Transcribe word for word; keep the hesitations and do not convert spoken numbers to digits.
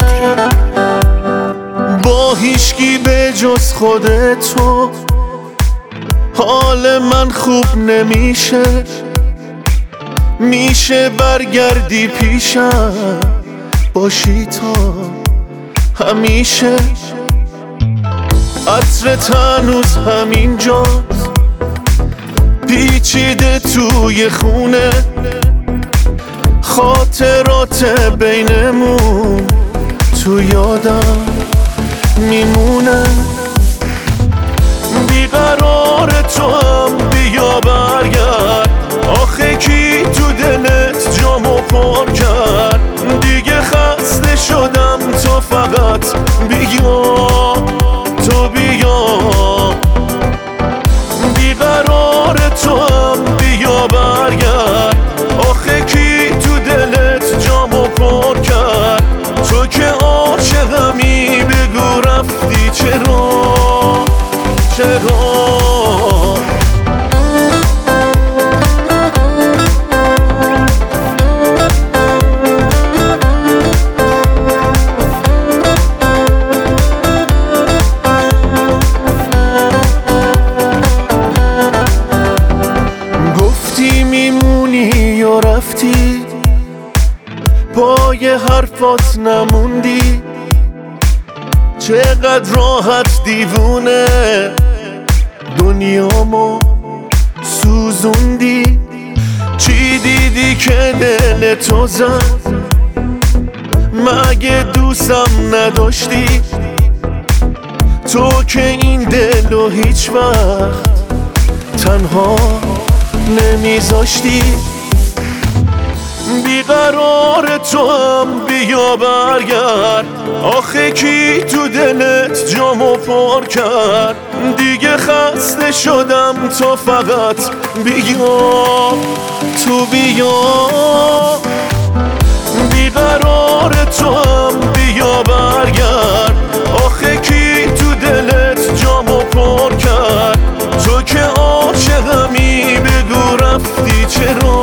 با هیچکی به جز خودتو حال من خوب نمیشه. میشه برگردی پیشم باشی تا همیشه. عطرت هنوز همینجاست پیچیده توی خونه. خاطرات بینمون تو یادم میمونه. بیقرار تو هم بیا برگرد. آخه کی تو دلت جامو پر کرد؟ دیگه خسته شدم تو فقط بیا، تو بیا. بیقرار تو هم بیا برگرد. آخه کی تو دلت جامو پر کرد؟ تو که عاشقمی بگو رفتی چرا، چرا؟ گفتی میمونی یا رفتی، پای حرفات نموندی. چقدر راحت دیوونه دنیامو سوزوندی. چی دیدی که دل تو زد؟ مگه دوستم نداشتی؟ تو که این دلو هیچ وقت تنها نمیذاشتی. بیقرار تو هم بیا برگرد. آخه کی تو دلت جامو پر کرد؟ دیگه خسته شدم تو فقط بیا، تو بیا. بیقرار تو هم بیا برگرد. آخه کی تو دلت جامو پر کرد؟ تو که عاشقمی بگو رفتی چرا،